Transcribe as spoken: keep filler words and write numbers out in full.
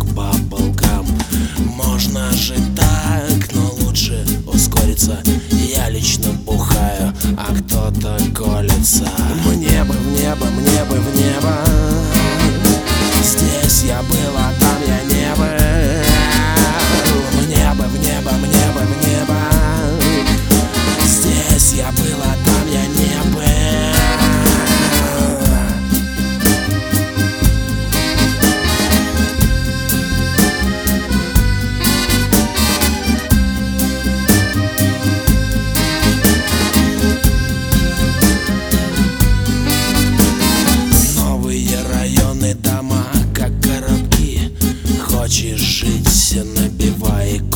баблгам. Можно же так, но лучше ускориться. Я лично бухаю, а кто-то колется. Мне бы в небо, мне бы в небо. Здесь я был, а там я не был. Мне бы в небо, мне бы в небо. Здесь я был, а там я не был. Новые районы, дома, как коробки. Хочешь жить, набивай